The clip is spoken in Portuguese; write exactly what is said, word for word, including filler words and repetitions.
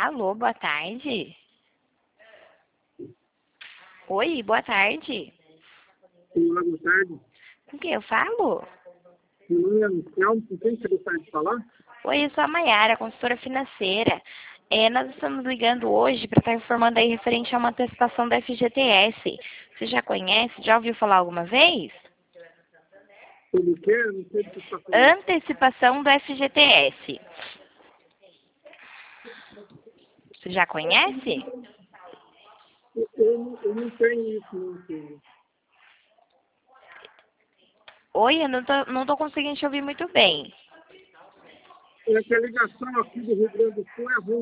Alô, boa tarde. Oi, boa tarde. Olá, boa tarde. Com quem eu falo? Meu nome é Anselmo, com quem você gostaria de falar? Oi, eu sou a Mayara, consultora financeira. É, nós estamos ligando hoje para estar informando aí referente a uma antecipação da F G T S. Você já conhece? Já ouviu falar alguma vez? Sobre o quê? Eu não sei do que você está falando. Antecipação do F G T S. Você já conhece? Eu, eu, não- eu não tenho isso, não, senhor. Oi, eu não tô, não tô conseguindo te ouvir muito bem. É que a ligação aqui do Rio Grande do Sul é ruim.